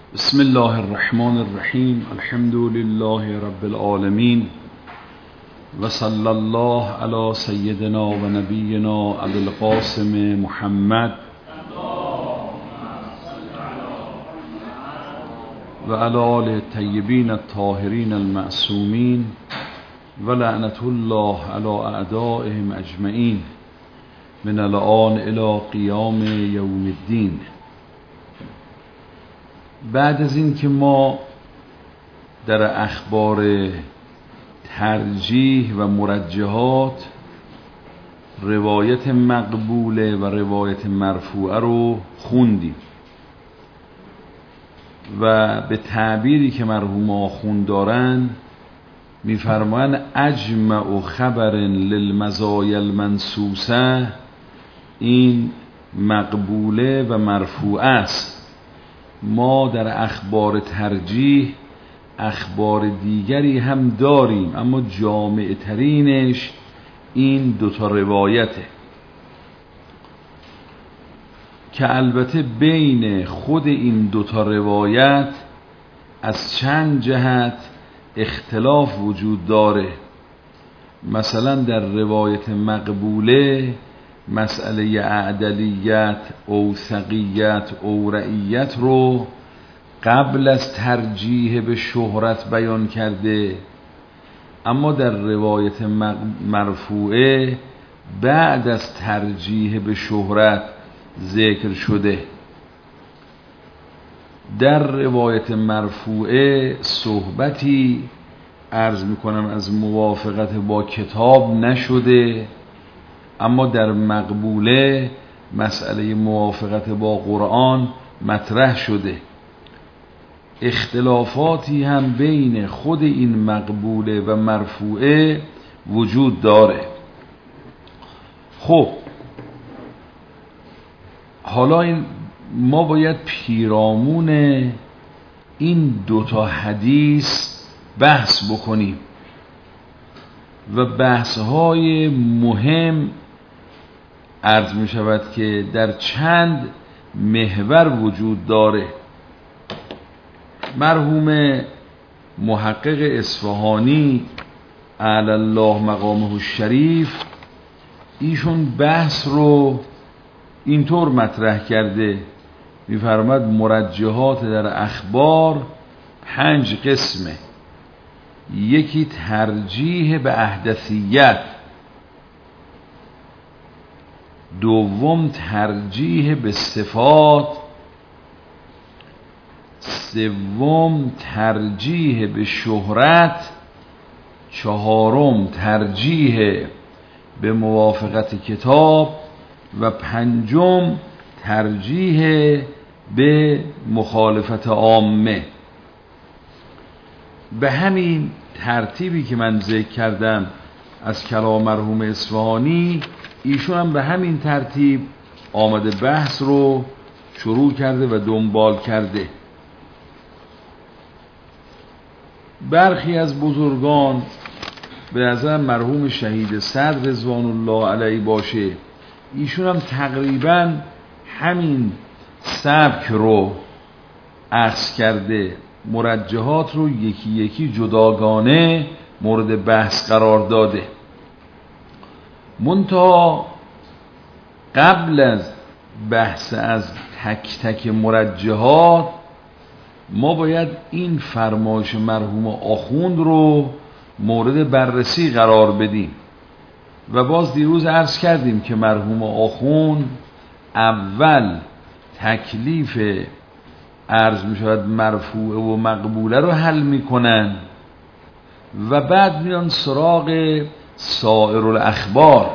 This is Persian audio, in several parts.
بسم الله الرحمن الرحیم. الحمد لله رب العالمین و صلی الله علی سیدنا و نبینا ابی القاسم محمد و علی آله الطیبین الطاهرین المعصومین و لعنت الله علی اعدائهم اجمعین من الآن الی قیام یوم الدین. بعد از این که ما در اخبار ترجیح و مرجحات روایت مقبوله و روایت مرفوعه رو خوندیم و به تعبیری که مرحوم آخوند دارن میفرمایند اجمع خبر للمزایا المنصوصه، این مقبوله و مرفوعه است. ما در اخبار ترجیح اخبار دیگری هم داریم، اما جامع ترینش این دوتا روایته که البته بین خود این دوتا روایت از چند جهت اختلاف وجود داره. مثلا در روایت مقبوله مسئله اعدلیت، اوثقیت، اورعیت رو قبل از ترجیح به شهرت بیان کرده، اما در روایت مرفوعه بعد از ترجیح به شهرت ذکر شده. در روایت مرفوعه صحبتی عرض میکنم از موافقت با کتاب نشده، اما در مقبوله مسئله موافقت با قرآن مطرح شده. اختلافاتی هم بین خود این مقبوله و مرفوعه وجود داره. خب حالا ما باید پیرامون این دوتا حدیث بحث بکنیم و بحث‌های مهم عرض می شود که در چند محور وجود داره. مرحوم محقق اصفهانی اعلی الله مقامه الشریف ایشون بحث رو اینطور مطرح کرده، می‌فرماید مرجحات در اخبار 5 قسمه. یکی ترجیح به احدثیت، دوم ترجیح به صفات، سوم ترجیح به شهرت، چهارم ترجیح به موافقت کتاب و پنجم ترجیح به مخالفت عامه. به همین ترتیبی که من ذکر کردم از کلام مرحوم اصفهانی، ایشون هم به همین ترتیب آمده بحث رو شروع کرده و دنبال کرده. برخی از بزرگان به نظر مرحوم شهید صدر رضوان الله علیه باشه، ایشون هم تقریبا همین سبک رو اخذ کرده، مرجحات رو یکی یکی جداگانه مورد بحث قرار داده. منتها قبل از بحث از تک تک مرجحات ما باید این فرمایش مرحوم آخوند رو مورد بررسی قرار بدیم و باز دیروز عرض کردیم که مرحوم آخوند اول تکلیف عرض می شود مرفوع و مقبوله رو حل می کنن و بعد میان سراغ سائر الاخبار.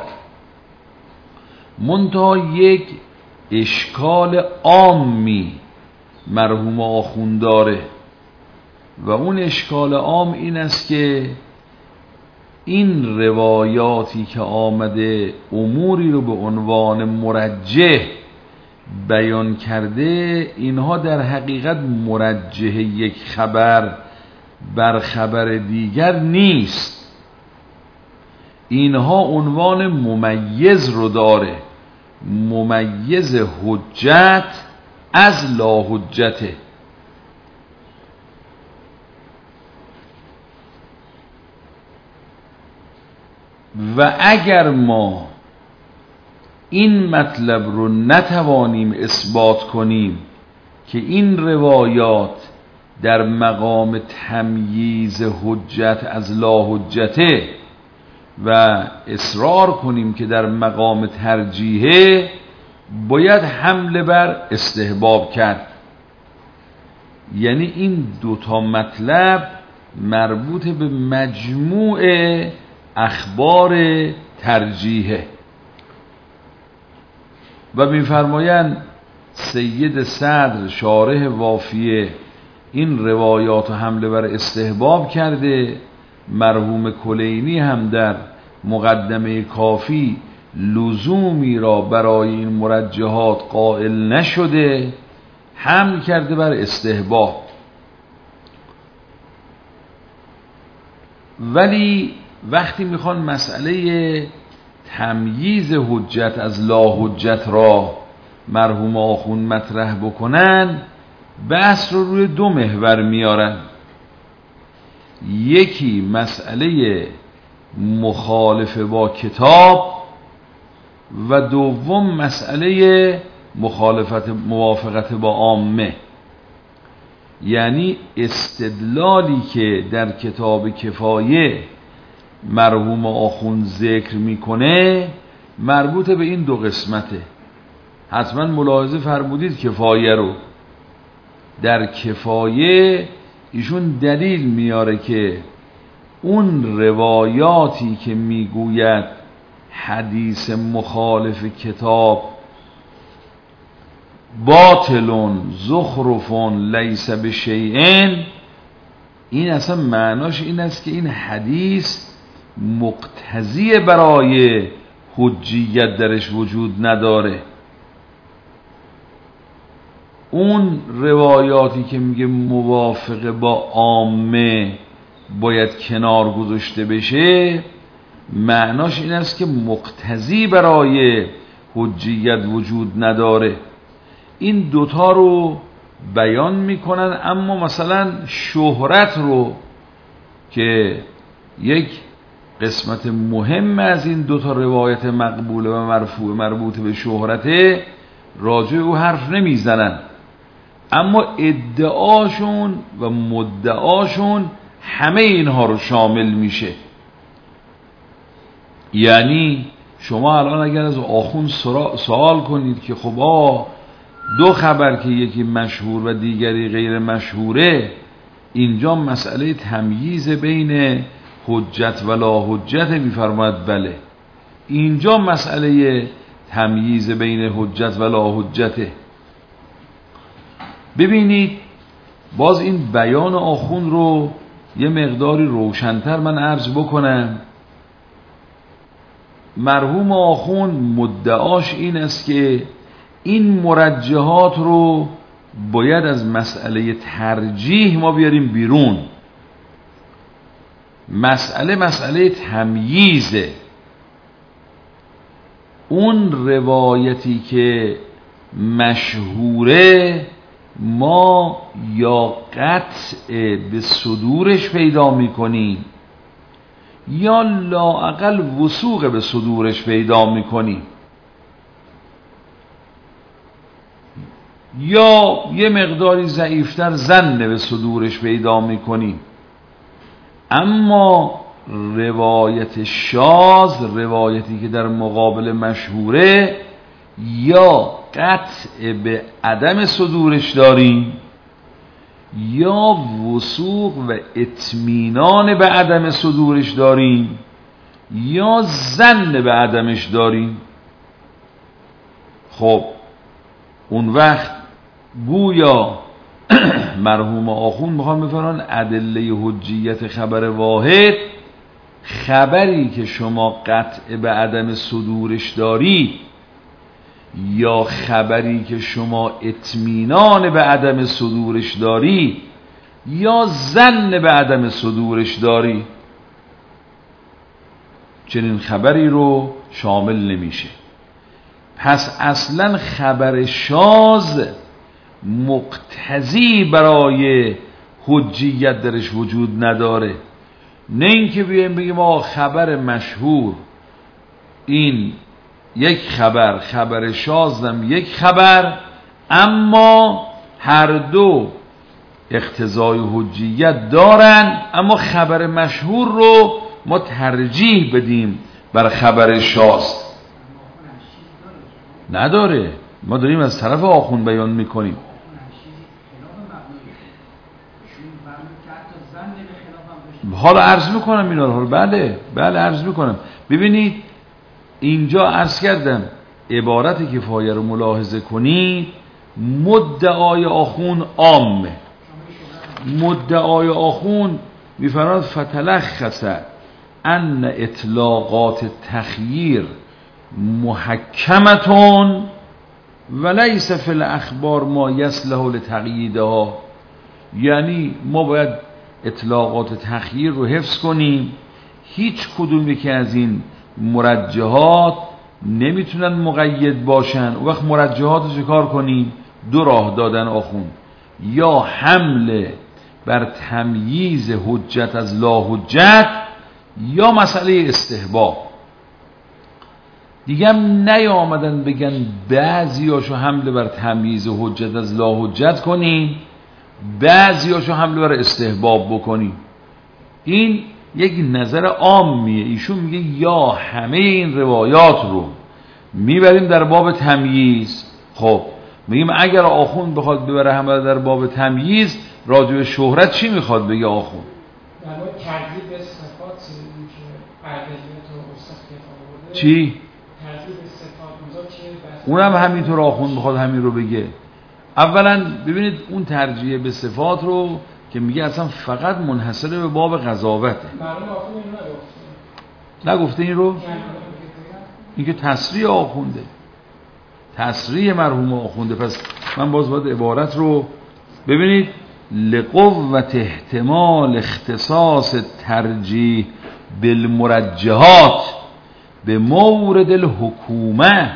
منتها یک اشکال عامی مرحوم آخوند داره و اون اشکال عام این است که این روایاتی که آمده اموری رو به عنوان مرجح بیان کرده، اینها در حقیقت مرجح یک خبر بر خبر دیگر نیست. اینها عنوان ممیز رو داره، ممیز حجت از لا حجته. و اگر ما این مطلب رو نتوانیم اثبات کنیم که این روایات در مقام تمییز حجت از لا حجته و اصرار کنیم که در مقام ترجیحه، باید حمله بر استحباب کرد. یعنی این دوتا مطلب مربوط به مجموع اخبار ترجیحه. و می‌فرمایند سید صدر شارح وافیه این روایات حمله بر استحباب کرده، مرحوم کلینی هم در مقدمه کافی لزومی را برای این مرجحات قائل نشده، حمل کرده بر استحباب. ولی وقتی میخوان مسئله تمییز حجت از لا حجت را مرحوم آخوند مطرح بکنن، بحث رو روی دو محور میارن. یکی مسئله مخالفه با کتاب و دوم مسئله موافقت با عامه. یعنی استدلالی که در کتاب کفایه مرحوم آخوند ذکر میکنه مربوط به این دو قسمته. حتما ملاحظه فرمودید کفایه رو. در کفایه ایشون دلیل میاره که اون روایاتی که میگوید حدیث مخالف کتاب باطلون زخرفون لیس بشیئن، این اصلا معناش این است که این حدیث مقتضی برای حجیت درش وجود نداره. اون روایاتی که میگه موافق با عامه باید کنار گذاشته بشه، معناش این است که مقتضی برای حجیت وجود نداره. این دوتا رو بیان میکنن. اما مثلا شهرت رو که یک قسمت مهم از این دوتا روایت مقبوله و مرفوع مربوط به شهرته، راجع او حرف نمیزنن، اما ادعاشون و مدعاشون همه اینها رو شامل میشه. یعنی شما الان اگر از آخوند سوال کنید که خب دو خبر که یکی مشهور و دیگری غیر مشهوره، اینجا مسئله تمییز بین حجت و لا حجت، میفرماید بله، اینجا مسئله تمییز بین حجت و لا حجته. ببینید باز این بیان آخوند رو یه مقداری روشن‌تر من عرض بکنم. مرحوم آخوند مدعاش این است که این مرجحات رو باید از مسئله ترجیح ما بیاریم بیرون. مسئله تمییزه. اون روایتی که مشهوره ما یا قطع به صدورش پیدا میکنیم یا لااقل وثوق به صدورش پیدا میکنیم، یا یه مقداری ضعیفتر ظن به صدورش پیدا میکنیم. اما روایت شاذ، روایتی که در مقابل مشهوره، یا قطع به عدم صدورش داریم یا وثوق و اطمینان به عدم صدورش داریم یا ظن به عدمش داریم. خب اون وقت گویا مرحوم آخوند میخوان بفرمان ادله حجیت خبر واحد، خبری که شما قطع به عدم صدورش داری یا خبری که شما اطمینان به عدم صدورش داری یا ظن به عدم صدورش داری، چنین خبری رو شامل نمیشه. پس اصلا خبر شاذ مقتضی برای حجیت درش وجود نداره. نه اینکه بیایم بگیم آقا خبر مشهور این یک خبر، خبر شاذم یک خبر، اما هر دو اقتضای حجیت دارن، اما خبر مشهور رو ما ترجیح بدیم بر خبر شاذ. نداره، ما داریم از طرف آخوند بیان میکنیم. حالا عرض میکنم اینا رو، بله عرض میکنم. ببینید اینجا عرض کردم عبارت کفایه رو ملاحظه کنید، مدعای آخوند عامه. مدعای آخوند میفرماید فتلخص ان اطلاقات تخییر محکمتون ولیس فی الاخبار ما یصلح لتقییدها. یعنی ما باید اطلاقات تخییر رو حفظ کنیم، هیچ کدومی که از این مرجحات نمیتونن مقید باشن. و وقت مرجحات رو چکار کنیم؟ دو راه دادن آخوند، یا حمله بر تمییز حجت از لا حجت، یا مسئله استحباب. دیگه هم نیامدن بگن بعضیاشو حمله بر تمییز حجت از لا حجت کنیم، بعضیاشو حمله بر استحباب بکنیم. این یک نظر عامیه. ایشون میگه یا همه این روایات رو میبریم در باب تمییز. خب میگیم اگر آخوند بخواد ببره همه در باب تمییز، راجع به شهرت چی میخواد بگه آخوند؟ در واقع ترتیب صفات که عدلیت و استثناء آورده. چی؟ ترتیب صفات مزاد چیه؟ اونم همینطور آخوند بخواد همین رو بگه. اولا ببینید اون ترجیح به صفات رو که میگه اصلا فقط منحصر به باب قضاوته. معلوم آخوند اینو نگفته این رو؟ این که تصریح آخونده، تصریح مرحوم آخونده. پس من باز باید عبارت رو ببینید. لقوت احتمال اختصاص ترجیح بالمرجحات به مورد الحکومه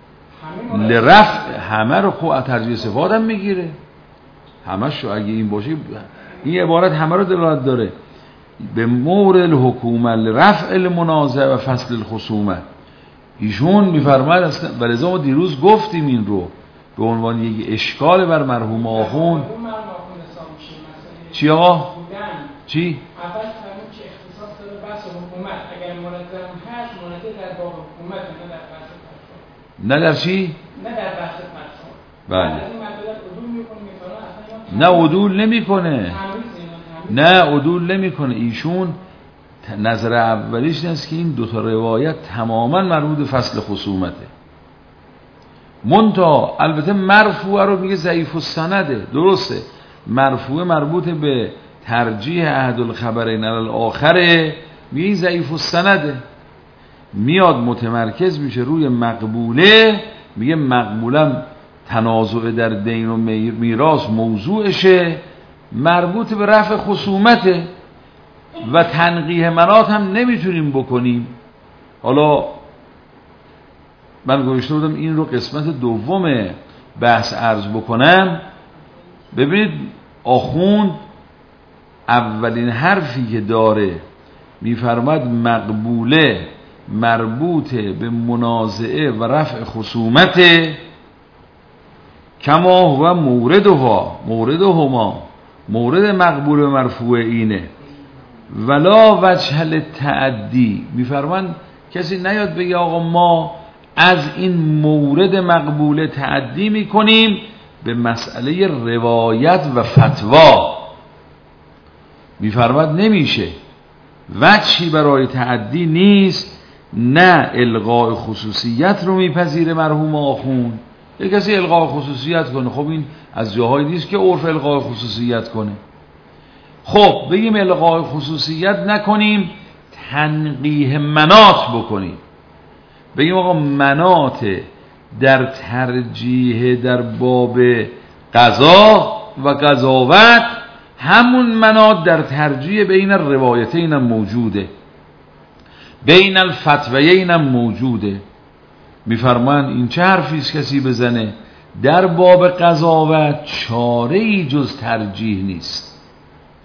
لرفع، همه رو خب ترجیح صفات هم میگیره، همه شو اگه این باشه این عبارت همه رو دلالت داره. به مورد الحکومه لرفع المنازع و فصل الخصومه. ایشون میفرماید اصلا، ولذا ما دیروز گفتیم این رو به عنوان یک اشکال بر مرحوم آخوند. چی آقا؟ چی؟ اول فرمود که اختصاص داره بحث حکومت. اگر منظم هست منظر در باب حکومت، نه در بحث فرسان. نه در چی؟ نه در بحث فرسان. بله. از این مطلب عدول میکنه نه عدول نمیکنه. نه عدول نمیکنه. ایشون نظر اولیش نیست که این دوتا روایت تماما مربوط فصل خصومته. منتها البته مرفوع رو میگه ضعیف السنده، درسته. مرفوع مربوط به ترجیح احد الخبرین علی الاخر، میگه ضعیف السنده. میاد متمرکز میشه روی مقبوله، میگه مقبولم تنازع در دین و میراث موضوعشه، مربوط به رفع خصومته و تنقیح منات هم نمیتونیم بکنیم. حالا من گوشته بودم این رو قسمت دوم بحث عرض بکنم. ببینید آخوند اولین حرفی که داره میفرماد مقبوله مربوط به منازعه و رفع خصومت، کما هو موردهما مورد مقبول و مرفوع اینه. ولا وجه للتعدی، میفرمان کسی نیاد بگه آقا ما از این مورد مقبول تعدی میکنیم به مسئله روایت و فتوا. میفرماد نمیشه، وجهی برای تعدی نیست، نه الغاء خصوصیت رو میپذیره مرحوم آخوند. یک کسی الغاء خصوصیت کنه، خب این از جاهایی نیست که عرف الغاء خصوصیت کنه. خب بگیم الغاء خصوصیت نکنیم، تنقیح منات بکنیم. بگیم آقا منات در ترجیح در باب قضا و قضاوت، همون منات در ترجیح بین الروایتین هم موجوده، بین الفتویین هم موجوده. میفرمان این چه حرفیست کسی بزنه؟ در باب قضاوت چاره‌ای جز ترجیح نیست،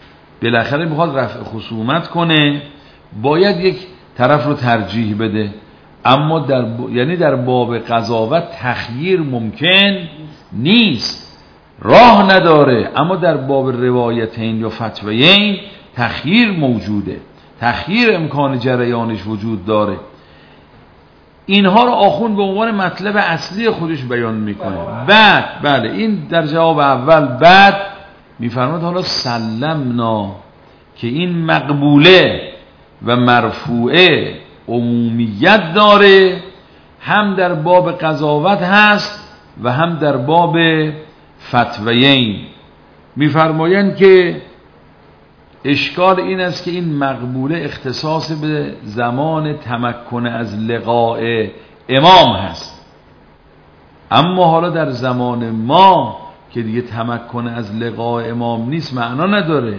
بالاخره میخواد رفع خصومت کنه، باید یک طرف رو ترجیح بده. اما یعنی در باب قضاوت تخییر ممکن نیست، راه نداره. اما در باب روایتین یا فتویین تخییر موجوده، تخییر امکان جریانش وجود داره. اینها رو آخوند به عنوان مطلب اصلی خودش بیان میکنه. بعد بله این در جواب اول. بعد میفرماد حالا سلمنا که این مقبوله و مرفوعه عمومیت داره، هم در باب قضاوت هست و هم در باب فتویین. میفرمایند که اشکال این است که این مقبوله اختصاص به زمان تمکن از لقاء امام هست، اما حالا در زمان ما که دیگه تمکن از لقاء امام نیست معنا نداره.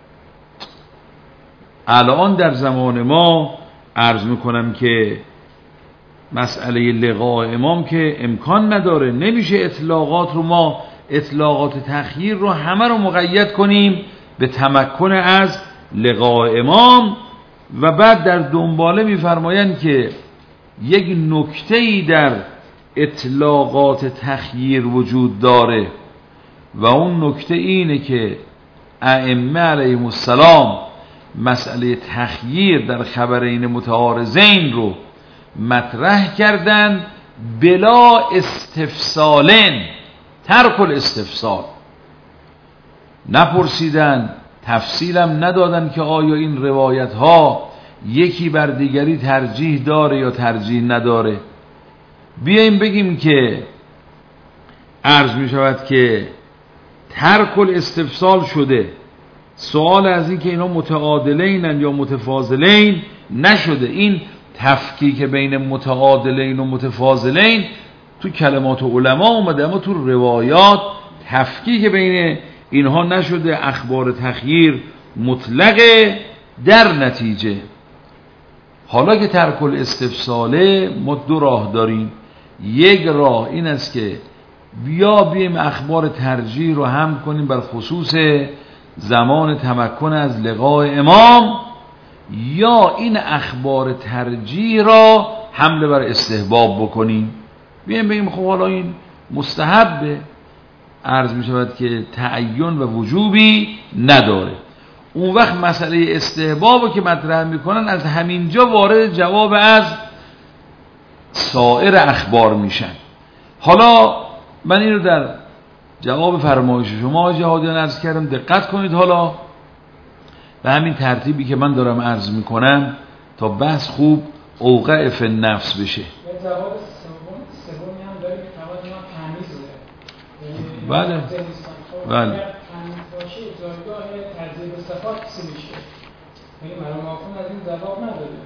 الان در زمان ما عرض میکنم که مسئله لقاء امام که امکان نداره، نمیشه اطلاقات رو ما اطلاقات تخییر رو همه رو مقید کنیم به تمکن از لقاء امام. و بعد در دنباله میفرمایند که یک نکته‌ای در اطلاقات تخییر وجود داره و اون نکته اینه که ائمه علیهم السلام مسئله تخییر در خبرین متعارضین رو مطرح کردن بلا استفسالن، ترک الاستفسال، نپرسیدن، تفصیلم ندادن که آیا این روایت ها یکی بر دیگری ترجیح داره یا ترجیح نداره. بیاییم بگیم که عرض می شود که ترک الاستفسال شده، سوال از این که اینا متعادلینن یا متفاضلین نشده. این تفکیک بین متعادلین و متفاضلین تو کلمات علما اومده، اما تو روایات تفکیک بین اینها نشده. اخبار تخییر مطلقه. در نتیجه حالا که ترک الاستفساله ما دو راه داریم. یک راه این است که بیایم اخبار ترجیح رو هم کنیم بر خصوص زمان تمکن از لقاء امام، یا این اخبار ترجیح را حمله بر استحباب بکنیم. بیایم بگیم خب حالا این مستحبه، عرض می شود که تعین و وجوبی نداره. اون وقت مسئله استحباب رو که مطرح میکنن از همینجا وارد جواب از سایر اخبار میشن. حالا من این رو در جواب فرمایش شما جهادیان عرض کردم، دقت کنید حالا به همین ترتیبی که من دارم عرض میکنم تا بحث خوب اوقع فی النفس بشه. جواب سومی هم داریم که تمام تمیز بوده. بله بله. تمیز باشه جایگاه تجزیه صفات چی میشه؟ یعنی مرحوم آخوند از این جواب نداده.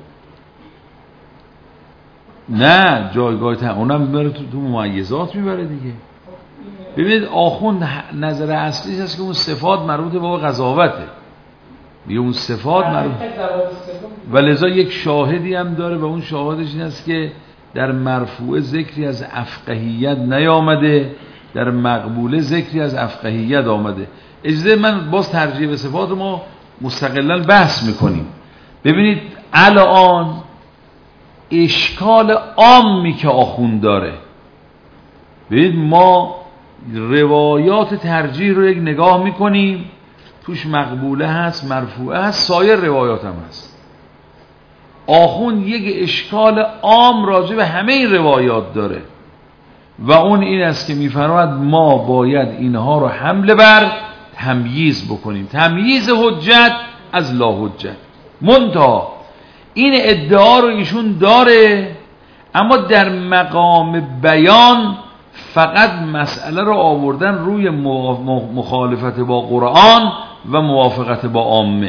نه جایگاه اونم میبره تو ممیزات میبره دیگه. ببینید آخوند نظر اصلیش هست که اون صفات مربوط به قضاوته، میگه اون صفات مربوط، و لذا یک شاهدی هم داره و اون شاهدش این است که در مرفوع ذکری از افقهیت نیامده، در مقبوله ذکری از افقهیت آمده. اجازه من باز ترجیح به صفات رو ما مستقلا بحث میکنیم. ببینید الان اشکال عامی که آخوند داره، ببینید ما روایات ترجیح رو یک نگاه میکنیم، توش مقبوله هست، مرفوعه هست، سایر روایات هم هست. آخوند یک اشکال عام راجع به همه این روایات داره و اون این است که میفرماید ما باید اینها رو حمله بر تمییز بکنیم، تمییز حجت از لا حجت. منتها این ادعا رو ایشون داره، اما در مقام بیان فقط مسئله رو آوردن روی مخالفت با قرآن و موافقت با عامه،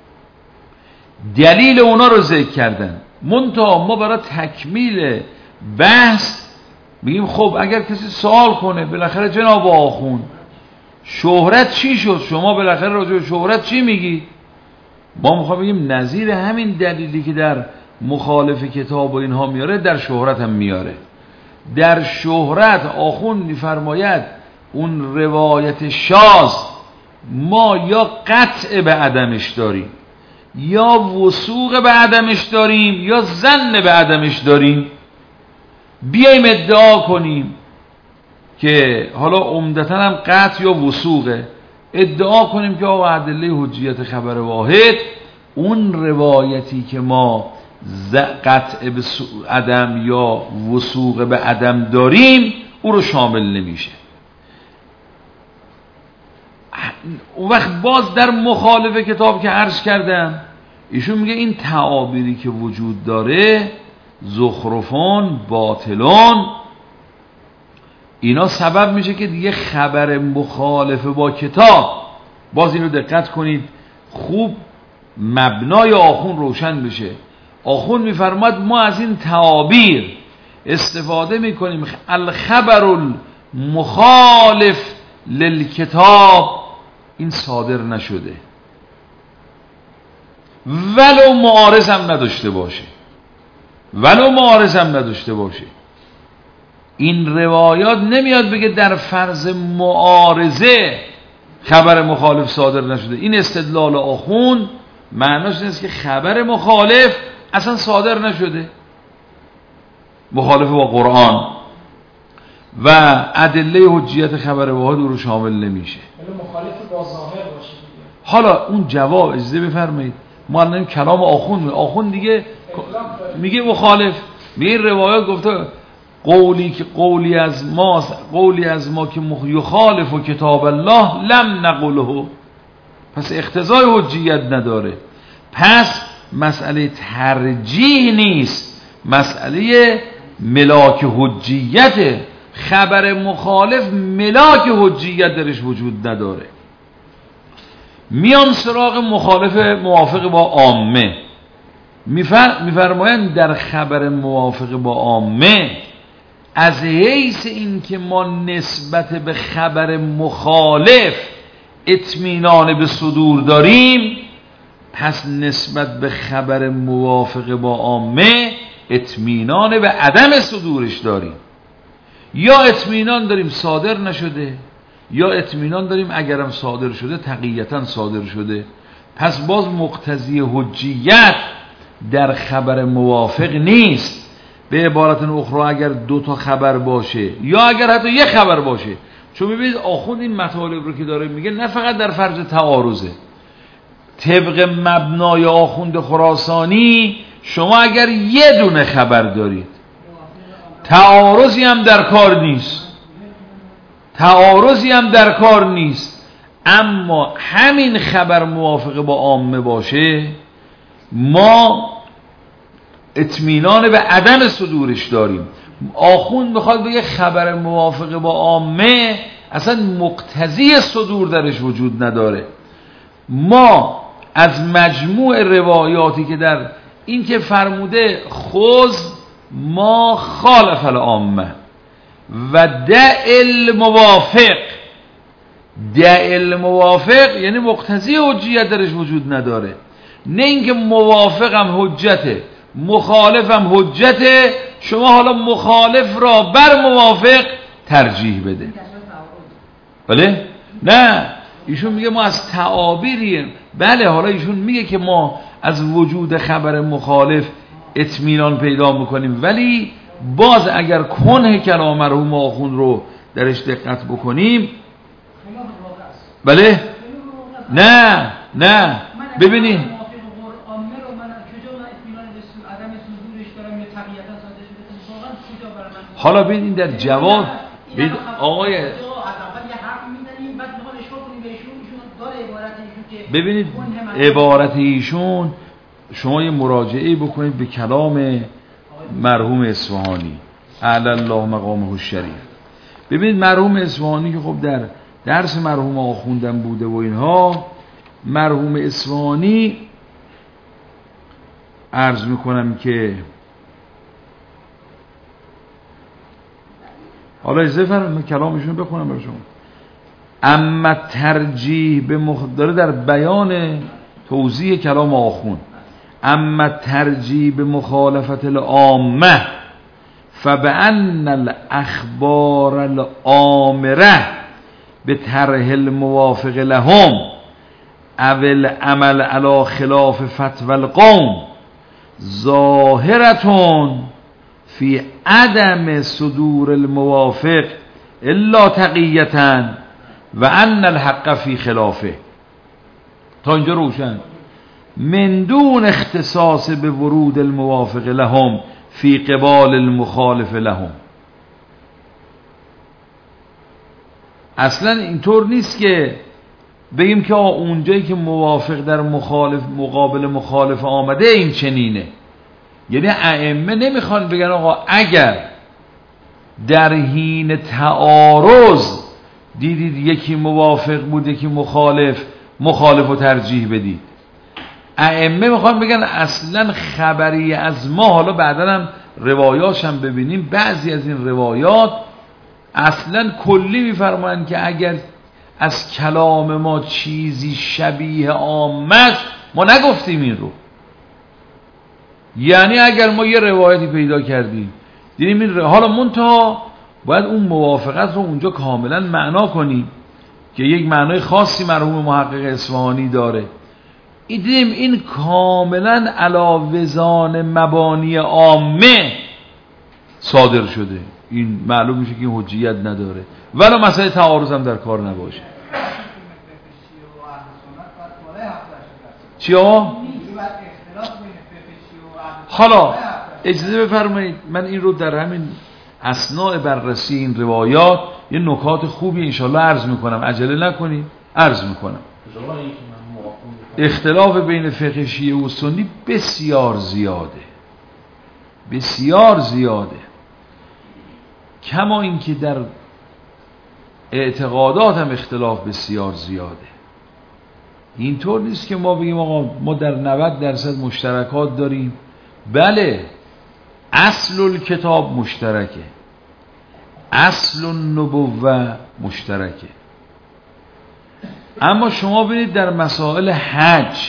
دلیل اونا رو ذکر کردن. منتها ما برای تکمیل بحث میگیم خب اگر کسی سوال کنه بالاخره جناب آخوند شهرت چی شد، شما بالاخره راجع به شهرت چی میگی؟ ما میخوام بگیم نظیر همین دلیلی که در مخالف کتاب و اینها میاره در شهرت هم میاره. در شهرت آخوند میفرماید اون روایت شاذ ما یا قطع به عدمش داریم، یا وثوق به عدمش داریم، یا ظن به عدمش داریم. بیایم ادعا کنیم که حالا عمدتاً هم قطع یا وثوقه، ادعا کنیم که آقا ادله حجیت خبر واحد اون روایتی که ما قطع به عدم یا وثوق به عدم داریم او رو شامل نمیشه. اون وقت باز در مخالف کتاب که عرض کردم ایشون میگه این تعابیری که وجود داره زخرفون باطلون، اینا سبب میشه که دیگه خبر مخالف با کتاب، باز اینو دقت کنید خوب مبنای آخون روشن بشه. آخون میفرماد ما از این تعابیر استفاده میکنیم الخبر المخالف للکتاب این صادر نشده ولو معارض هم نداشته باشه. این روایات نمیاد بگه در فرض معارضه خبر مخالف صادر نشده. این استدلال آخون معناش نیست که خبر مخالف اصلا صادر نشده، مخالف با قرآن و ادله حجیت خبر واحد رو شامل نمیشه. مخالف با ظاهر باشه. حالا اون جواب اجازه بفرمایید، ما الان کلام آخون دیگه میگه مخالف، میگه روایات گفته قولی از ما که یخالف و کتاب الله لم نقله، پس اقتضای حجیت نداره. پس مسئله ترجیح نیست، مسئله ملاک حجیت. خبر مخالف ملاک حجیت درش وجود نداره. میان سراغ مخالف موافق با عامه، میفرمایند در خبر موافق با عامه از حیث این که ما نسبت به خبر مخالف اطمینان به صدور داریم، پس نسبت به خبر موافق با عامه اطمینان به عدم صدورش داریم. یا اطمینان داریم صادر نشده، یا اطمینان داریم اگرم صادر شده تقییتا صادر شده. پس باز مقتضی حجیت در خبر موافق نیست. به عبارت اخرى اگر دو تا خبر باشه یا اگر حتی یک خبر باشه، چون ببینید آخوند این مطالب رو که داره میگه نه فقط در فرض تعارضه. طبق مبنای آخوند خراسانی شما اگر یه دونه خبر دارید تعارضی هم در کار نیست، اما همین خبر موافق با عامه باشه ما اطمینان به عدم صدورش داریم. آخوند بخواد بگه خبر موافق با عامه اصلا مقتضی صدور درش وجود نداره. ما از مجموع روایاتی که در این که فرموده خذ ما خالف العامه و دع الموافق یعنی مقتضی حجیت درش وجود نداره، نه اینکه موافق هم حجته مخالف هم حجته، شما حالا مخالف را بر موافق ترجیح بده. بله؟ نه، ایشون میگه ما از تعابیریم. بله، حالا ایشون میگه که ما از وجود خبر مخالف اطمینان پیدا میکنیم، ولی باز اگر کنه کلام مرحوم آخوند رو درش دقت بکنیم، بله؟ نه ببینید حالا ببینید در جواب آقای ببینید عبارت ایشون، شما یه مراجعه بکنید به کلام مرحوم اصفهانی اعلی الله مقامه الشریف. ببینید مرحوم اصفهانی که خب در درس مرحوم آخوندم بوده و اینها، مرحوم اصفهانی عرض میکنم که حالا اجازه فرمایید کلامشون بخونم برای شما. اما ترجیح به داره در بیان توضیح کلام آخوند، اما ترجیح به مخالفت العامه فبأن الاخبار الآمره به طرح الموافق لهم اول عمل علی خلاف فتوى القوم ظاهرتون فی عدم صدور الموافق الا تقیة و ان الحق فی خلافه. تا اینجا روشن؟ من دون اختصاص به ورود الموافق لهم فی قبال المخالف لهم. اصلا اینطور نیست که بگیم که اونجایی که موافق در مقابل مخالف آمده این چنینه. یعنی ائمه نمیخوان بگن آقا اگر در حین تعارض دیدید یکی موافق بود یکی مخالف رو ترجیح بدید. ائمه میخوان بگن اصلا خبری از ما، حالا بعدا هم روایاش هم ببینیم، بعضی از این روایات اصلا کلی میفرمایند که اگر از کلام ما چیزی شبیه عامه ما نگفتیم این رو. یعنی اگر ما یه روایتی پیدا کردیم دیدیم این حالا منتها باید اون موافقت رو اونجا کاملا معنا کنیم که یک معنای خاصی مرحوم محقق اصفهانی داره. دیدیم این کاملا علی وزان مبانی عامه صادر شده، این معلوم میشه که این حجیت نداره ولی مسئله تعارض هم در کار نباشه. چیا؟ حالا اجازه بفرمایید من این رو در همین اثناء بررسی این روایات یه نکات خوبی انشالله عرض میکنم، عجله نکنید، عرض میکنم. اختلاف بین فقه شیعه و سنی بسیار زیاده، بسیار زیاده، کما اینکه در اعتقادات هم اختلاف بسیار زیاده. اینطور نیست که ما بگیم آقا ما در 90% مشترکات داریم. بله، اصل الکتاب مشترکه، اصل النبوه مشترکه، اما شما ببینید در مسائل حج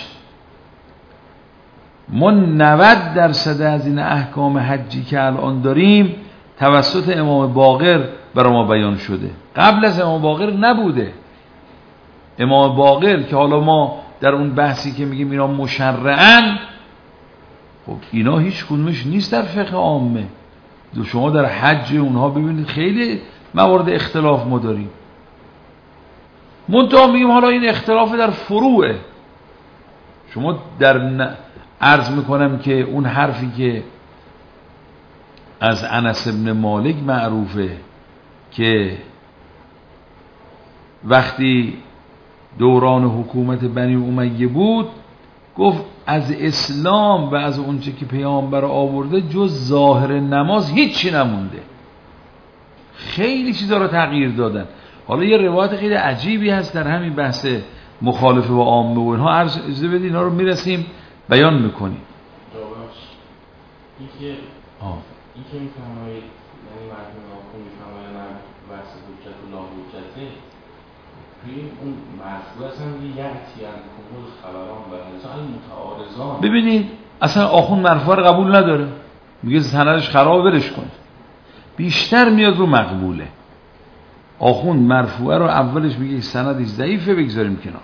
ما 90% از این احکام حجی که الان داریم توسط امام باقر برای ما بیان شده، قبل از امام باقر نبوده. امام باقر که حالا ما در اون بحثی که میگیم اینا مشرعن، خب اینا هیچ کدومش نیست در فقه عامه. شما در حج اونها ببینید خیلی موارد اختلاف ما داریم. منتها میگیم حالا این اختلاف در فروعه. شما در عرض میکنم که اون حرفی که از انس بن مالک معروفه که وقتی دوران حکومت بنی امیه بود گفت از اسلام و از اونچه که پیامبر آورده جز ظاهر نماز هیچی نمونده. خیلی چیزا رو تغییر دادن. حالا یه روایت خیلی عجیبی هست در همین بحث مخالفه و عامه و اینها، اجازه بدید اینا رو میرسیم بیان میکنیم. این که میفرمایید یعنی مرحوم آقا میفرمایید من بحث حجت و لا حجته توی اون مرفوع اصلا یعتی ان کمول خبران و مثلا متعارضان. ببینید اصلا آخون مرفوع رو قبول نداره، میگه سندش خرابه برش کن، بیشتر میاد رو مقبوله. آخون مرفوعه رو اولش میگه سندش ضعیفه بگذاریم کنار.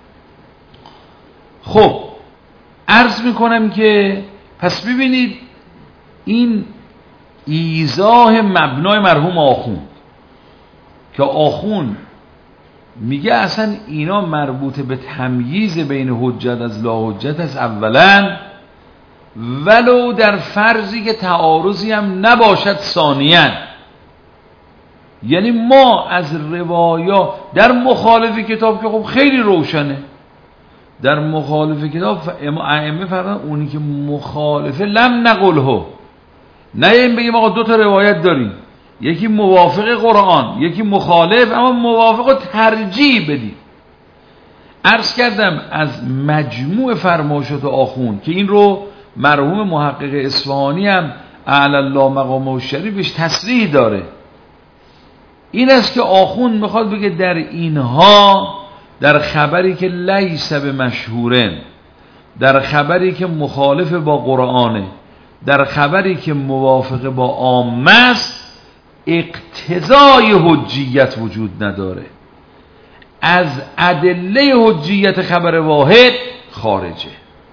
خب عرض میکنم که پس ببینید این ایضاح مبنای مرحوم آخون که آخون میگه اصلا اینا مربوط به تمییز بین حجت از لا حجت است اولا، ولو در فرضی که تعارضی هم نباشد ثانیاً. یعنی ما از روایات در مخالف کتاب که خب خیلی روشنه، در مخالف کتاب ائمه فرمودن اونی که مخالفه لم نقله، نه این بگیم آقا دو تا روایت داریم یکی موافق قرآن یکی مخالف، اما موافق رو ترجیح بدیم. عرض کردم از مجموع فرمایشات آخون که این رو مرحوم محقق اصفهانی هم اعلی الله مقامه الشریفش تصریح داره، این است که آخون میخواد بگه در اینها، در خبری که لیس به مشهورن، در خبری که مخالف با قرآنه، در خبری که موافق با عامه است، اقتضای حجیت وجود نداره. از ادله حجیت خبر واحد خارجه.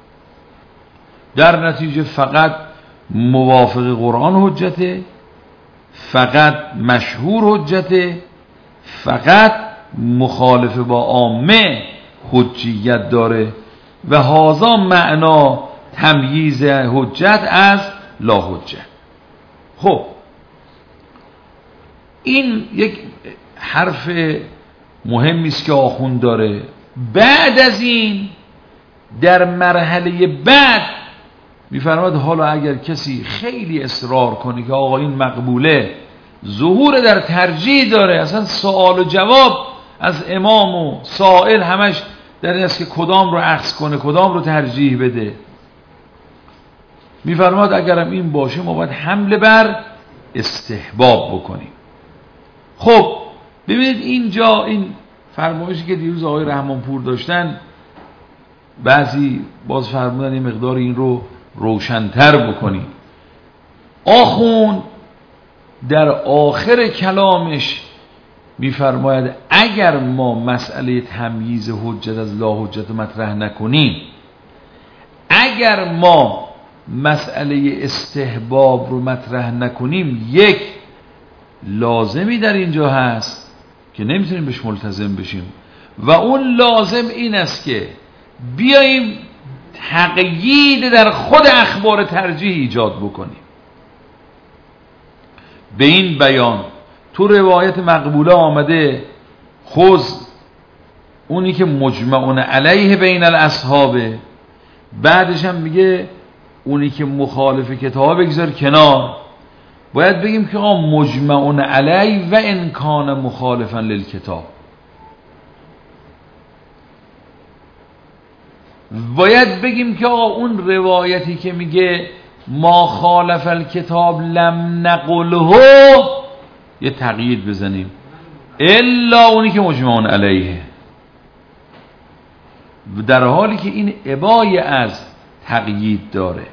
در نتیجه فقط موافق قرآن حجته، فقط مشهور حجته، فقط مخالف با عامه حجیت داره و هذا معنا تمییز حجت از لا حجت. خب این یک حرف مهمی است که آخوند داره. بعد از این در مرحله بعد میفرماد حالا اگر کسی خیلی اصرار کنه که آقا این مقبوله، ظهور در ترجیح داره، اصلا سوال و جواب از امام و سائل همش در این است که کدام رو اخذ کنه، کدام رو ترجیح بده. میفرماد اگرم این باشه ما باید حمله بر استحباب بکنیم. خب ببینید اینجا این فرمایشی که دیروز آقای رحمانپور داشتن، بعضی باز فرمودن یه مقدار این رو روشن‌تر بکنیم. آخوند در آخر کلامش میفرماید اگر ما مسئله تمییز حجت از لا حجت مطرح نکنیم، اگر ما مسئله استحباب رو مطرح نکنیم، یک لازمی در اینجا هست که نمیتونیم بهش ملتزم بشیم و اون لازم این است که بیاییم تقیید در خود اخبار ترجیح ایجاد بکنیم. به این بیان تو روایت مقبوله آمده خذ اونی که مجمعون علیه بین الاصحابه، بعدش هم میگه اونی که مخالف کتاب بگذار کنار. باید بگیم که آقا مجمعون علیه و ان کان مخالفا للکتاب. باید بگیم که آقا اون روایتی که میگه ما خالف الکتاب لم نقله یه تقیید بزنیم الا اونی که مجمعون علیه، در حالی که این ابای از تقیید داره.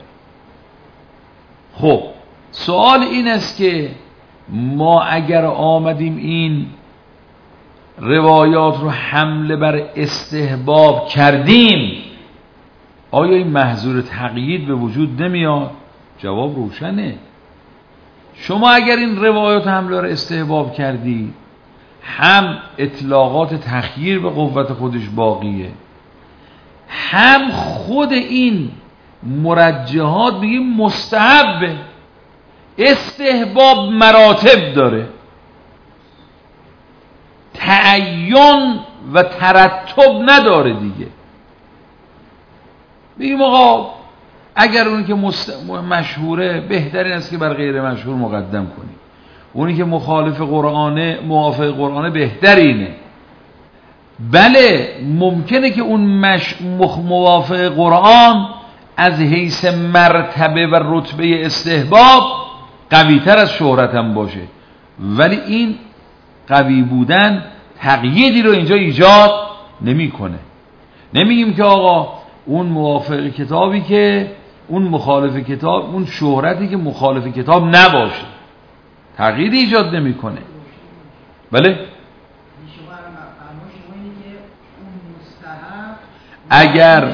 خب سوال این است که ما اگر آمدیم این روایات رو حمله بر استحباب کردیم، آیا این محظور تقیید به وجود نمیاد؟ جواب روشنه. شما اگر این روایات حمله بر استحباب کردی، هم اطلاقات تخییر به قوت خودش باقیه، هم خود این مرجحات بگیم مستحبه. استحباب مراتب داره، تعین و ترتب نداره دیگه. بگیم آقا اگر اونی که مشهوره بهترین است که بر غیر مشهور مقدم کنیم، اونی که مخالف قرآنه موافق قرآنه بهترینه. بله ممکنه که اون موافق قرآن از حیث مرتبه و رتبه استحباب قوی تر از شهرت هم باشه، ولی این قوی بودن تقییدی رو اینجا ایجاد نمیکنه. نمیگیم که آقا اون موافق کتابی که اون مخالف کتاب، اون شهرتی که مخالف کتاب نباشه، تقییدی ایجاد نمیکنه. بله اگر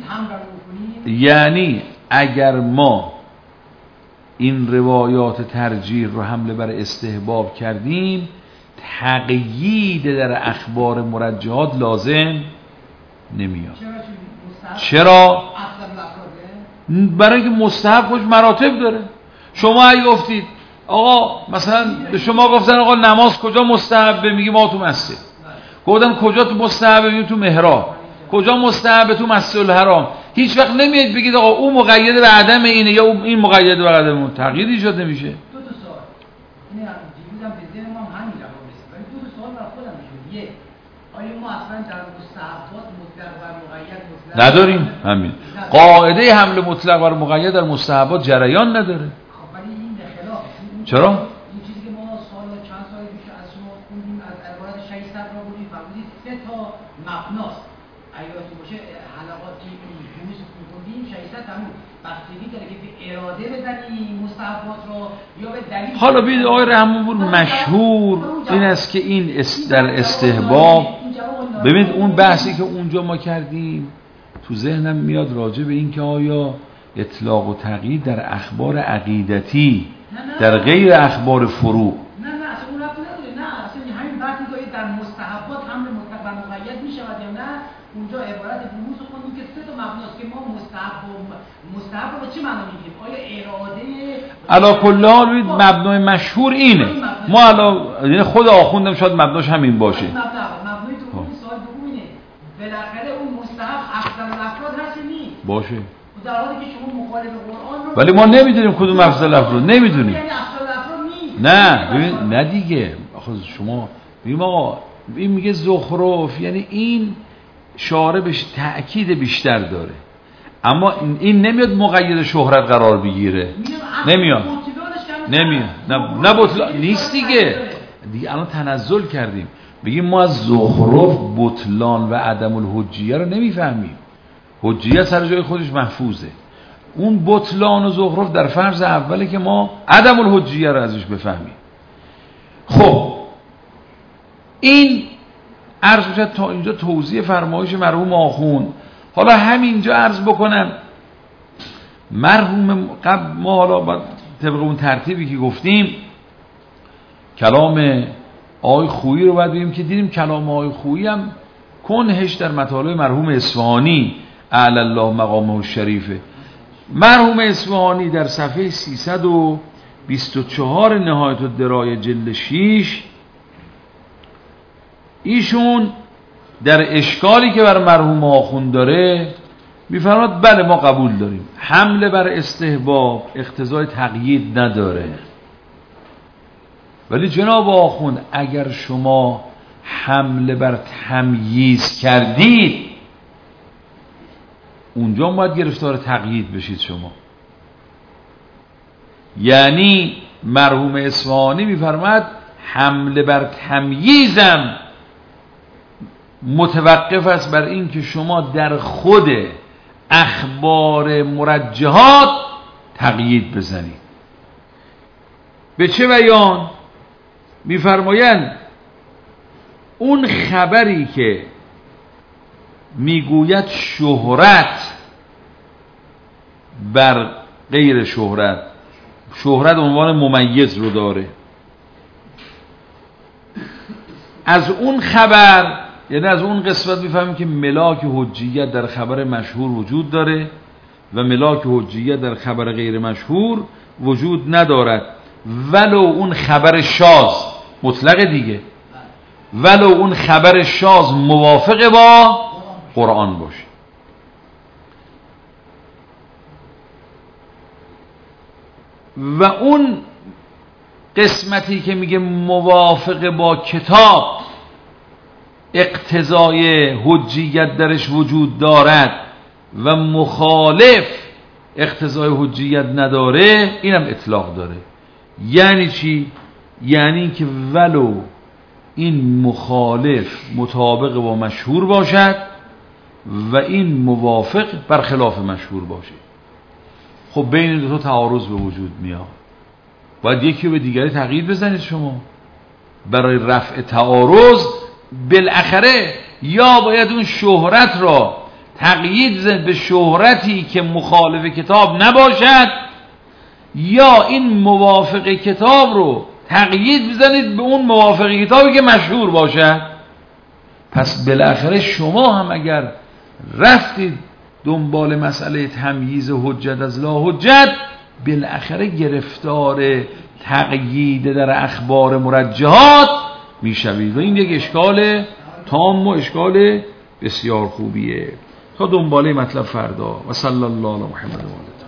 یعنی اگر ما این روایات ترجیح رو حمله بر استحباب کردیم، تقیید در اخبار مرجحات لازم نمیاد. چرا؟ برای اینکه مستحب خوش مراتب داره. شما اگه گفتید آقا مثلا به شما گفتن آقا نماز کجا مستحبه، میگی ما تو مسجد. گفتن کجا تو مستحبه، میگی تو محراب. کجا مستحبه، تو مسجد الحرام. هیچ وقت نمیاد بگید آقا اون مقید به عدم اینه یا این مقید به عدم اون. تغییر ایجاد نمیشه. دو سوال. اینه دیروزم به ذهن ما همین جواب رسید. ولی دو سوال برای خودم میشه. یک، آیا ما اصلا در مستحبات مطلق و مقید مطلق نداریم؟ همین. قاعده حمل مطلق بر مقید در مستحبات جریان نداره. خب ولی این به خلاف. چرا؟ این چیزی که ما چند سال پیش از شما خوندیم از عبارت 600 را بودیم فهمیدید 3 تا مبناست. اگه باشه حلقاتی جوز می‌خوندیم 600 همون بستگی داره که به اراده بزنی مستحبات رو یا به دلیل. حالا ببینید آقای رحمانپور مشهور این است که این در استحباب ببینید اون بحثی که اونجا ما کردیم تو ذهنم میاد راجع به این که آیا اطلاق و تقیید در اخبار عقیدتی در غیر اخبار فروع نه اصلا اون ربطی نداره. نه اصلا همین بحثی که در مستحبات حمل مطلق بر مقید میشود یا نه، اونجا عبارت بروز خوندیم که سه تا مبناست که ما مستحب رو به چه معنا میگیم؟ آیا اراده علا کل حال مبنای مشهور اینه. ما یعنی خود آخوندم شاید مبناش همین باشه. مبنای تو اون سوال دوم اینه، بالاخره اون مستحب افضل الافراد هست نیست؟ باشه. در حالی که شما مخالف قرآن رو ولی ما نمیدونیم کدوم افضل افراد، نمیدونیم. یعنی افضل افراد نیست. نه ببین، نه دیگه. آخه شما ببین آقا، این میگه زخرف، یعنی این شارع بهش تأکید بیشتر داره، اما این نمیاد مقید شهرت قرار بگیره. نمیاد نه بطلان نیست دیگه الان تنزل کردیم بگیم ما از زخرف بطلان و عدم الحجیه رو نمیفهمیم. حجیه سر جای خودش محفوظه. اون بطلان و زخرف در فرض اوله که ما عدم الحجیه رو ازش بفهمیم. خب این عرض بشد تا اینجا توضیح فرمایش مرحوم آخوند. حالا همینجا عرض بکنم مرحوم قبل ما حالا طبق اون ترتیبی که گفتیم کلام آقای خویی رو باید بگیم که دیدیم کلام آقای خویی هم کنهش در مطالب مرحوم اصفهانی اعلی الله مقامه الشریفه. مرحوم اصفهانی در صفحه 324 نهایت الدرایه جلد 6 ایشون در اشکالی که بر مرحوم آخوند داره میفرماد بله ما قبول داریم حمله بر استحباب اقتضای تقیید نداره، ولی جناب آخوند اگر شما حمله بر تمییز کردید اونجا باید گرفتار تقیید بشید شما. یعنی مرحوم اصفهانی میفرماد حمله بر تمییزم متوقف است بر این که شما در خود اخبار مرجحات تقیید بزنید. به چه بیان؟ میفرمایند اون خبری که میگوید شهرت بر غیر شهرت، شهرت عنوان ممیز رو داره، از اون خبر یعنی از اون قسمت میفهمیم که ملاک حجیت در خبر مشهور وجود داره و ملاک حجیت در خبر غیر مشهور وجود ندارد، ولو اون خبر شاذ مطلق دیگه، ولو اون خبر شاذ موافق با قرآن باشه. و اون قسمتی که میگه موافق با کتاب اقتضای حجیت درش وجود دارد و مخالف اقتضای حجیت نداره، اینم اطلاق داره. یعنی چی؟ یعنی که ولو این مخالف مطابق با مشهور باشد و این موافق برخلاف مشهور باشه. خب بین دو تا تعارض به وجود میاد، باید یکی به دیگری تقیید بزنید شما. برای رفع تعارض بالاخره یا باید اون شهرت را تقیید زد به شهرتی که مخالف کتاب نباشد، یا این موافق کتاب رو تقیید بزنید به اون موافق کتابی که مشهور باشد. پس بالاخره شما هم اگر رفتید دنبال مسئله تمییز حجت از لا حجت، بالاخره گرفتار تقیید در اخبار مرجحات میشوید و این یک اشکال تام و اشکال بسیار خوبیه. تا دنباله مطلب فردا. و صلی الله علی محمد و آله.